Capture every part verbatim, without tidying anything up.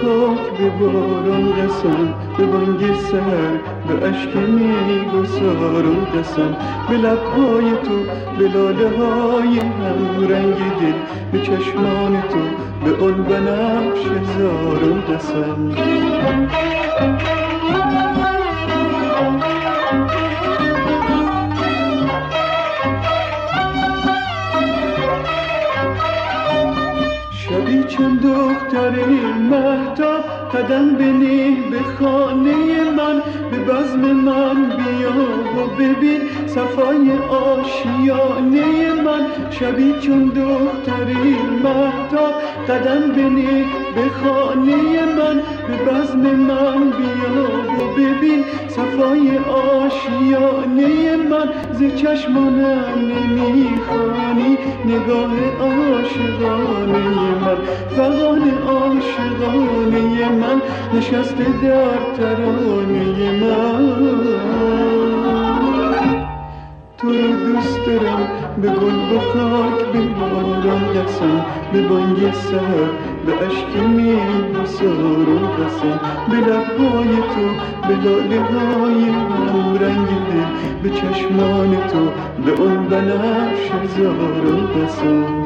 خاک به باران قسم، به بانگ سحر به اشک میگسارم قسم، به لبهای تو به لاله های هم رنگ دل، به چشمان تو به اون بنفش زارم قسم. شبی چون دختر مهتاب قدم بنه به خانه من، به بزم من بیا و ببین صفای آشیانه من. شبی چون دختر مهتاب قدم بنه به خانه من، به بزم من بیا و ببین صفای آشیانه من. ز چشمانم نمیخوانی نگاه عاشقانه من، فغان عاشقانه من نشسته در ترانه من. تو رو دوست دارم به گل و خاک به باران قسم، به بانگ سحر به اشک میگسارم قسم، به لبهای تو به لاله های هم رنگ دل، به چشمان تو به اون بنفش زارم قسم.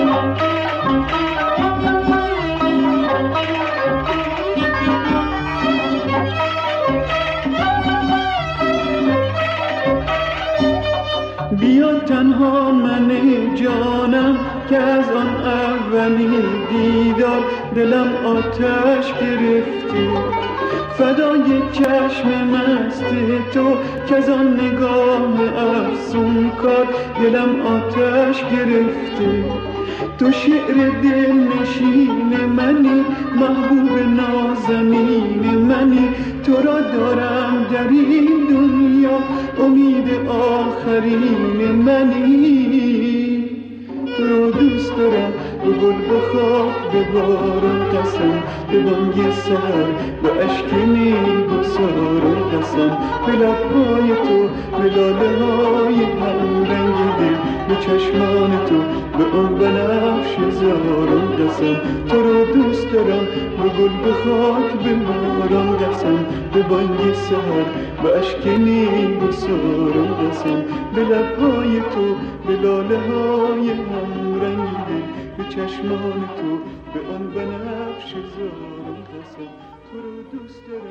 بیا تنها من جانم که از آن اولی دیدار دلم آتش گرفتی، فدای چشم مست تو که از آن نگاه افسون کار دلم آتش گرفتی. تو شعر دل نشین منی، محبوب نازنین منی، تو را دارم در این دنیا امید آخرین منی. تو را دوست دارم به گل به خاک به باران قسم، به بانگ سحر به اشک میگسارم قسم، به لبهای تو به لاله های هم رنگ دل، به چشمان تو به اون بنفش زارم قسم. تو را دوست دارم به گل به خاک به باران قسم، به بانگ سحر به اشک میگسارم قسم، به لبهای تو به لاله های هم رنگ دل، به چشمان تو به آن بنفش زارم قسم. تو را دوست دارم